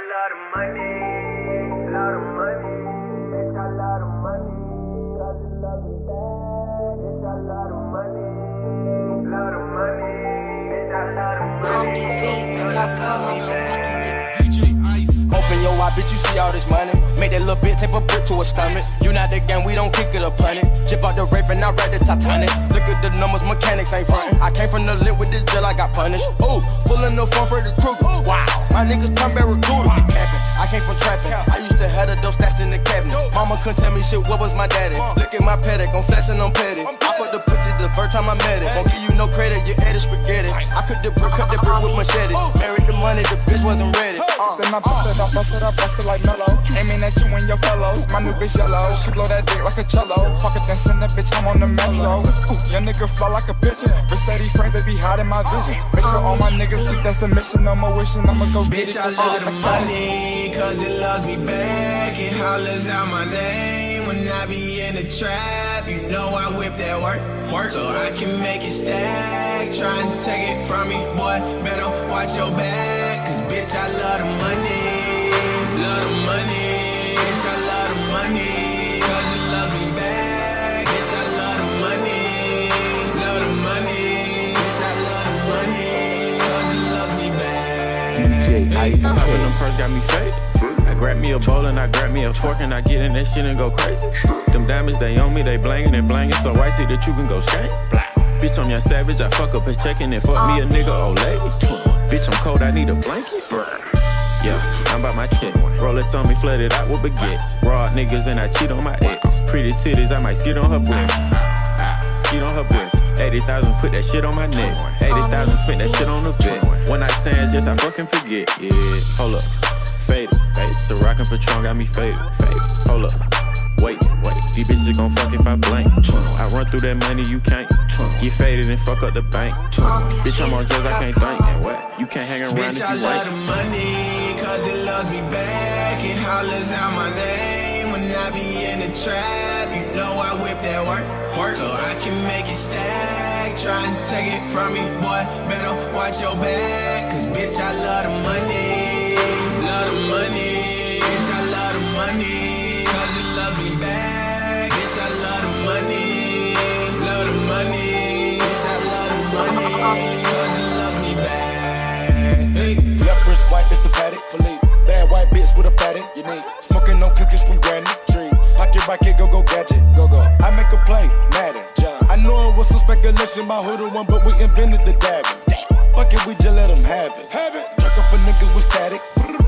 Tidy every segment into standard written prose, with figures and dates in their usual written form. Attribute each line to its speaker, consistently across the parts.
Speaker 1: lot of money, lot of money. Bitch, I lot of money, cause you love me bad. Bitch, I lot of money, lot of money. Bitch, I lot of money.
Speaker 2: Open your eye, bitch, you see all this money. Make that little bitch tape a brick to her stomach. You not the gang, we don't kick it or punt it. Jip out the Raven, I ride the Titanic. Look at the numbers, mechanics ain't frontin'. I came from the lit with this jail, I got punished. Ooh, pulling the phone for the Kruger. Wow, my niggas turn back recruiter. I came from trapping. I used to have the dope stashed in the cabinet. Mama couldn't tell me shit, what was my daddy? Look at my paddock, I'm flexing, I'm petty. I put the pussy the first time I met it. Won't give you no credit, you ate it spaghetti. I cut the brick with machetes. Married the money, the bitch wasn't ready.
Speaker 3: Then I bust it like mellow. Aiming at you and your fellows. My new bitch yellow. She blow that dick like a cello. Fuck it, then send that bitch home on the metro. Ooh, your nigga fly like a pigeon. Mercedes friends, they be hiding my vision. Make sure all my niggas keep that submission. No more wishing, I'ma go get it.
Speaker 4: Bitch, I love the money, cause it loves me back. It hollers out my name when I be in the trap. You know I whip that work so I can make it stack. Try and take it from me, boy, better watch your back. Cause bitch, I love the money, love the money. Bitch, I love the money, cause it loves me back. Bitch, I love the money, love the money. Bitch, I love the money, cause it loves me back.
Speaker 5: DJ Ice, poppin' them perks got me faded. I grab me a bowl and I grab me a fork and I get in that shit and go crazy. Them diamonds, they on me, they blangin' and blangin', so icy that you can go skate. Bitch, I'm young savage, I fuck up a checkin' and fuck me a nigga, old lady. Bitch, I'm cold, I need a blanket. Yeah, I'm about my check. Rolex on me, flooded out with baguette. Raw niggas and I cheat on my ex. Pretty titties, I might skid on her breast. Skid on her breast. 80,000, put that shit on my neck. 80,000, spent that shit on the vet. One night stands, just I fucking forget. Yeah, hold up. Faded. So rockin' Patron got me faded. Hold up. Wait. These bitches gon' fuck if I blank. I run through that money, you can't. Get faded and fuck up the bank. Bitch, I'm on drugs, I can't think. And what? You can't hang around
Speaker 4: bitch,
Speaker 5: if you
Speaker 4: I
Speaker 5: wait.
Speaker 4: love the money, cause it loves me back. It hollers out my name when I be in the trap. You know I whip that work so I can make it stack. Try and take it from me, boy, better watch your back. Cause bitch, I love the money, love the money. Bitch, I love the money, cause it loves me back. Bitch, I love the money, love the money. Bitch, I love the money, cause it loves me back. Hey.
Speaker 2: Leprous white is the paddock. Bad white bitch with a fatty. You need smoking on cookies from granny trees. Pocket rocket, go gadget, go. I make a play, Madden. I know it was some speculation about who the one, but we invented the dabbing. Fuck it, we just let them have it. Truckin' for niggas with static.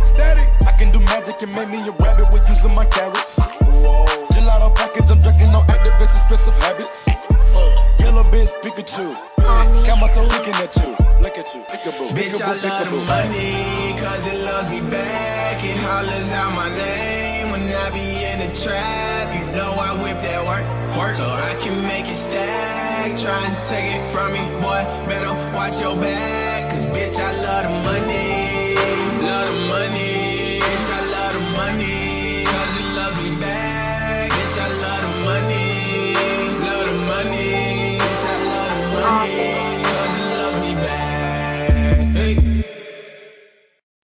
Speaker 2: I can do magic and make me a rabbit with using my carrots. Gelato package, I'm drinking on activist expensive habits. Yellow bitch, Pikachu. Kamato looking at you. Look at you, peekaboo.
Speaker 4: Bitch, I love the money, cause it loves me back. It hollers out my name when I be in the trap. You know I whip that work so I can make it stack. Try and take it from me, boy, better watch your back. Cause bitch, I love the money, love the money.